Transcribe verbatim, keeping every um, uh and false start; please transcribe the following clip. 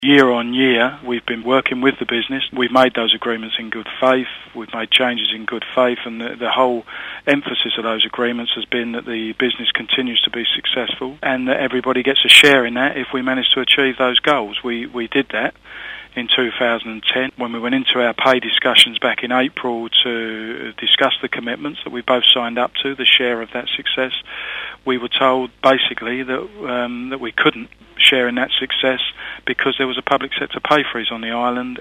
Year on year, we've been working with the business. We've made those agreements in good faith. We've made changes in good faith, and the, the whole emphasis of those agreements has been that the business continues to be successful and that everybody gets a share in that if we manage to achieve those goals. We, we did that in two thousand ten when we went into our pay discussions back in April to discuss the commitments that we both signed up to, the share of that success. We were told basically that um, that we couldn't share in that success because there was a public sector pay freeze on the island,